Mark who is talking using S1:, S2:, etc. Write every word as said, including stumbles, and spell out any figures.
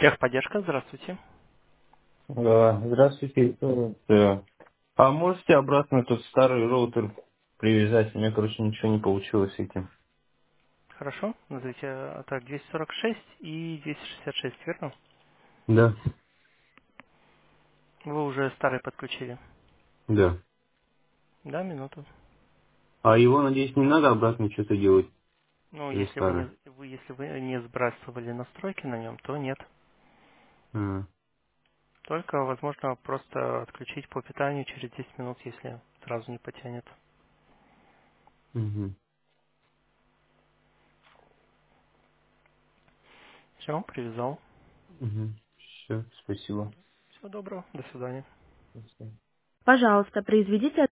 S1: Техподдержка, здравствуйте.
S2: Да, здравствуйте. Э, А можете обратно тот старый роутер привязать? У меня, короче, ничего не получилось с этим.
S1: Хорошо, назовите а, так двести сорок шесть и двести шестьдесят шесть, верно?
S2: Да.
S1: Вы уже старый подключили.
S2: Да.
S1: Да, минуту.
S2: А его, надеюсь, не надо обратно что-то делать?
S1: Ну,
S2: Или
S1: если вы не
S2: старое?
S1: вы, если вы не сбрасывали настройки на нем, то нет.
S2: А,
S1: Только, возможно, просто отключить по питанию через десять минут, если сразу не потянет.
S2: угу,
S1: Все, привязал.
S2: угу. Все, спасибо.
S1: Всего доброго, до свидания.
S2: До свидания.
S1: Пожалуйста, произведите